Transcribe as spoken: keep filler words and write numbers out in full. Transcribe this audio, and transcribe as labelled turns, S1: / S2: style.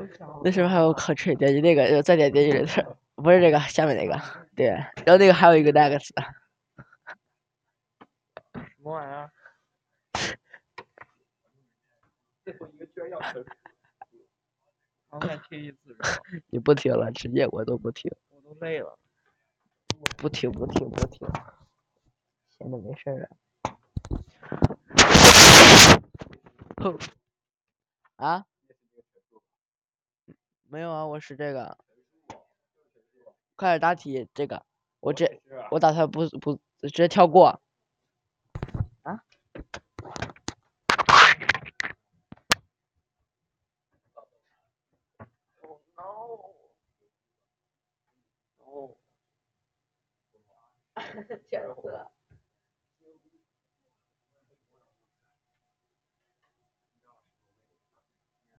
S1: 那时候还有可吹点击那个，再点进去的，不是这个，下面那个，对，然后那个还有一个 next。
S2: 什么玩意儿？最后一个居然要成。我再听一次是吧？
S1: 你不听了，直接我都不听。
S2: 我都累了。
S1: 不听不听不听，闲的没事儿啊。啊？没有啊，我是这个。快点答题，这个我这我打算不不直接跳过。啊？哦，天色。